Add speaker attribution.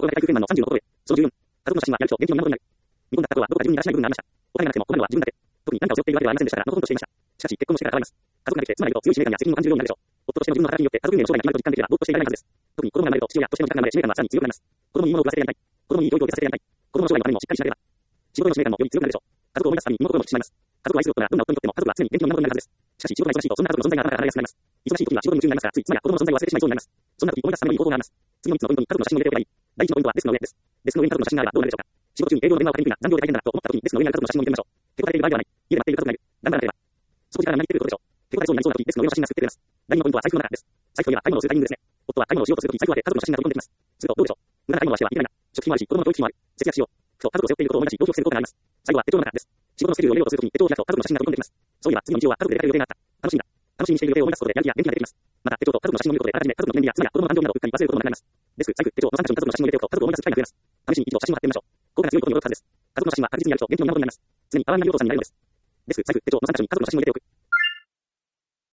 Speaker 1: ころが体育圏満の30のところへ。その14、家族の写真はやると現金の源になる。見込んだ家族はどこか自分にだらしない部分がありました。お金がなくても、お金は自分だけ。特に何かを背負っているわけではありませんでしたから、のほほんとしていました。しかし、結婚のしてから変わります。家族ができて、妻なりと強い使命感や責任を感じるようになるでしょう。夫としての自分の働きによって家族運営の将来が決まると実感できれば、ぼーっとしていられないはずです。特に子供が生まれると父親としての自覚が生まれ、使命感がさらに強くなります。子供にいいものを食わせてやりたい。子供にいい教育を受けさせてやりたい。子供の将来のためにもしっかりしなければ。仕事への使命感もより強くなるでしょう。家族を思い出すたびに身も心も引き締まります。家族を愛する夫がどんな夫にとっても家族は常に元気の源になるはずです。しかし仕事が忙しいとそんな家族の存在が頭から離れやすくなります。忙しい時は仕事に夢中になりますが、つい妻や子供の存在を忘れてしまいそうになります。そんな時思い出すためのいい方法があります。次の3つのポイントに家族の写真を入れておけばいい。第1のポイントはデスクの上です。デスクの上に家族の写真があればどうなるでしょうか。仕事中に営業の電話をかけにくいな、残業で大変だなと思った時にデスクの上にある家族の写真を入れてみましょう。手こたれている場合ではない。家で待っている家族がいる。頑張らなければ。そこ時間が何言ってくることでしょう。手こたれそうになりそうな時、デスクの上の写真が救ってくれます。第2のポイントは財布の中です。財布といえば買い物をするタイミングですね。夫は買い物をしようとする時、財布を開け家族の写真が飛び込んできます。するとどうでしょう。無駄な買い物はしてはいけないな。食費もあるし、子供の教育費もある。節約しよう。ふと家族を背負っていることを思い出し、動機を伏せることがあります。最後は手帳の中です。仕事のスケジュールを入れようとするときに手帳を開くと家族の写真が飛び込んできます。そういえば次の日曜は家族で出かける予定があった。楽しみだ。楽しみにしている予定を思い出すことでやる気や元気が出てきます。また手帳と家族の写真を見ることであらかじめ家族の記念日や妻や子供の誕生日などをうっかり忘れることもなくなります。デスク、財布、手帳の3カ所に家族の写真を入れておくと家族を思い出す機会が増えます。試しに一度写真を貼ってみましょう。効果が強いことに驚くはずです。家族の写真は確実にやると元気の源になります。常にパワーになる要素になるのです。デスク、財布、手帳の3カ所に家族の写真を入れておく。